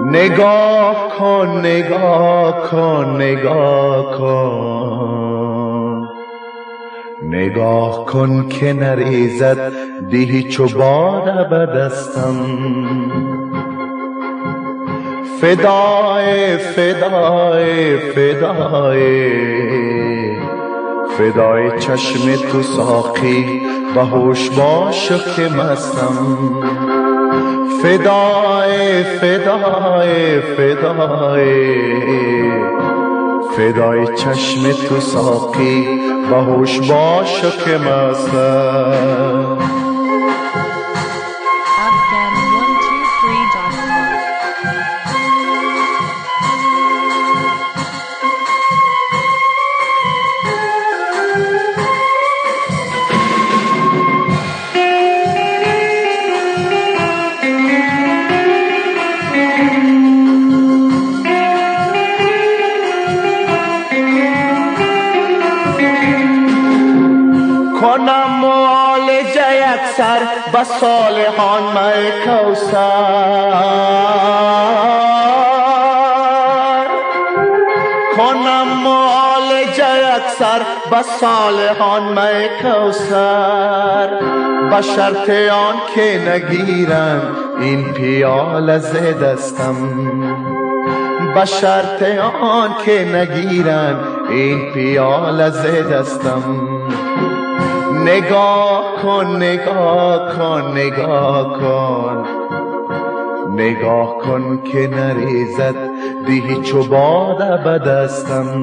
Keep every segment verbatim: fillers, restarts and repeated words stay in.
نگاه کن نگاه کن نگاه کن نگاه کن که نریزد دیهی چو باد به دستم فدای فدای فدای فدای چشم تو ساقی و هوش باش که مستم فدای فدای فدای فدای چشم تو ساقی و هوش باش که مستم کنم معالجه یک سر به صالحان می کوثر کنم معالجه یک سر به صالحان می کوثر به شرط آن که نگیرن این پیاله ز دستم به شرط آن که نگیرن این پیاله ز دستم نگاه کن نگاه کن نگاه کن نگاه کن که نریزد دیهی چو باد به دستم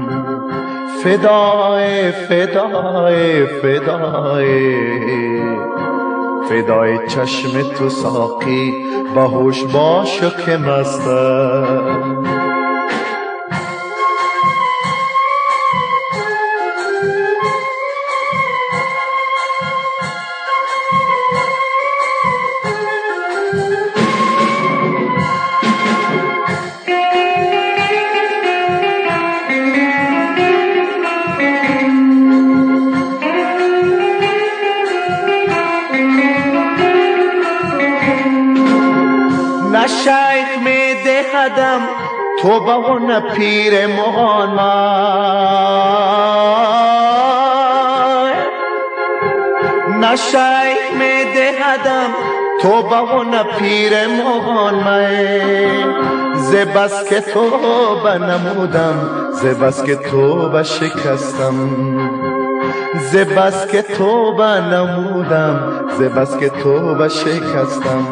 فدای فدای فدای فدای چشم تو ساقی با هوش باش که مستم نه شیخ می دهدم تو با نه پیر مغان نه شیخ می دهدم تو با نه پیر مغان ز بس که تو بنمودم ز بس که تو بشکستم ز بس که تو بنمودم ز بس که تو بشکستم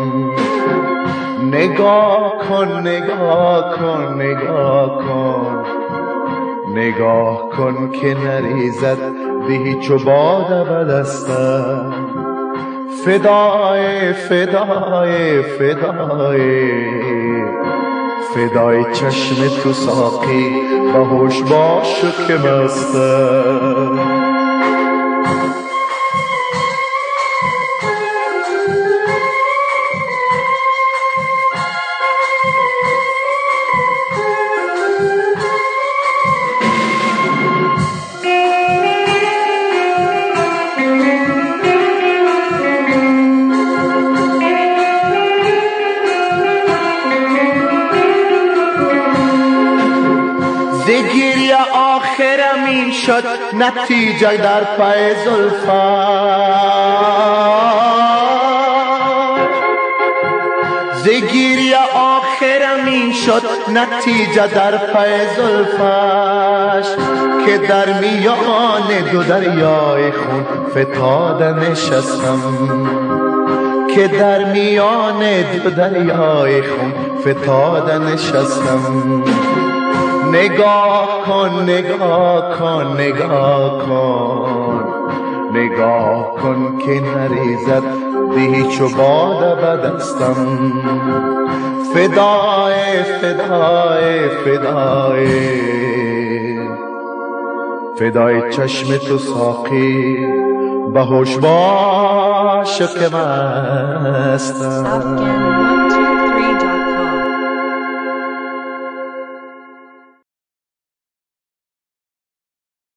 نگاه کن نگاه کن نگاه کن نگاه کن که نریزد دیهی چو باد به دستم فدای فدای فدای فدای چشم تو ساقی و هوش باش که مستم گریه آخرم این شد نتیجه در پای زلفت زگیری آخرم این شد نتیجه در پای زلفش که در میان دو دریای خون فتاده نشستم که در میان دو دریای خون فتاده نشستم نگاه کن نگاه کن نگاه کن نگاه کن که نریزد دیهی چو باد به دستم فدای فدای فدای فدای چشم تو ساقی به هوش باش که مستم.